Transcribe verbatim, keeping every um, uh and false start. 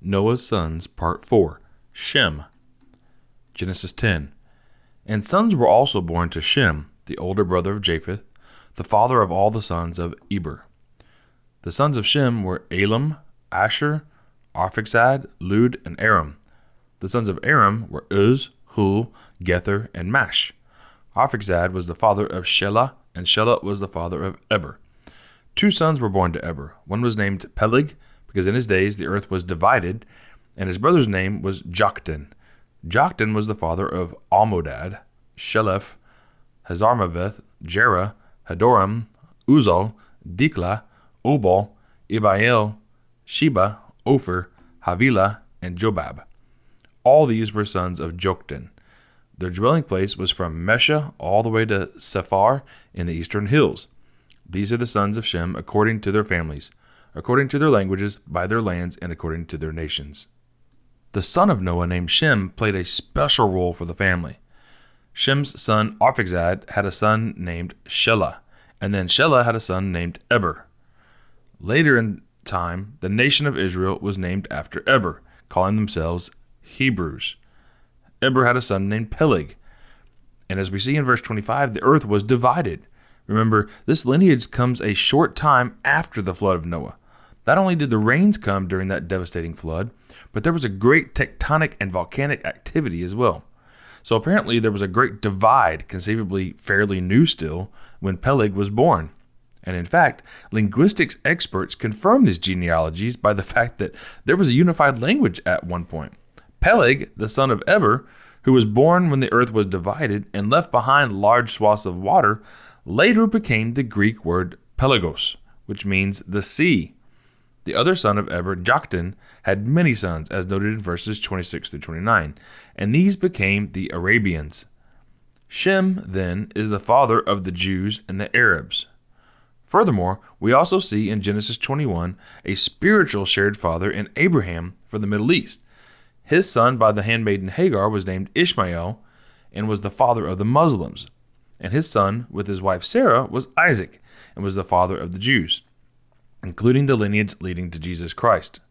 Noah's Sons, Part four, Shem. Genesis ten. And sons were also born to Shem, the older brother of Japheth, the father of all the sons of Eber. The sons of Shem were Elam, Asher, Arphaxad, Lud, and Aram. The sons of Aram were Uz, Hul, Gether, and Mash. Arphaxad was the father of Shelah, and Shelah was the father of Eber. Two sons were born to Eber. One was named Peleg, because in his days the earth was divided, and his brother's name was Joktan. Joktan was the father of Almodad, Sheleph, Hazarmaveth, Jerah, Hadoram, Uzal, Dikla, Obal, Ibael, Sheba, Ophir, Havilah, and Jobab. All these were sons of Joktan. Their dwelling place was from Mesha all the way to Sephar in the eastern hills. These are the sons of Shem according to their families, according to their languages, by their lands, and according to their nations. The son of Noah named Shem played a special role for the family. Shem's son Arphaxad had a son named Shelah, and then Shelah had a son named Eber. Later in time, the nation of Israel was named after Eber, calling themselves Hebrews. Eber had a son named Peleg. And as we see in verse twenty-five, the earth was divided. Remember, this lineage comes a short time after the flood of Noah. Not only did the rains come during that devastating flood, but there was a great tectonic and volcanic activity as well. So apparently there was a great divide, conceivably fairly new still, when Peleg was born. And in fact, linguistics experts confirm these genealogies by the fact that there was a unified language at one point. Peleg, the son of Eber, who was born when the earth was divided and left behind large swaths of water, later became the Greek word Pelagos, which means the sea. The other son of Eber, Joktan, had many sons, as noted in verses twenty-six through twenty-nine, and these became the Arabians. Shem, then, is the father of the Jews and the Arabs. Furthermore, we also see in Genesis twenty-one a spiritual shared father in Abraham for the Middle East. His son by the handmaiden Hagar was named Ishmael and was the father of the Muslims. And his son with his wife Sarah was Isaac and was the father of the Jews, including the lineage leading to Jesus Christ.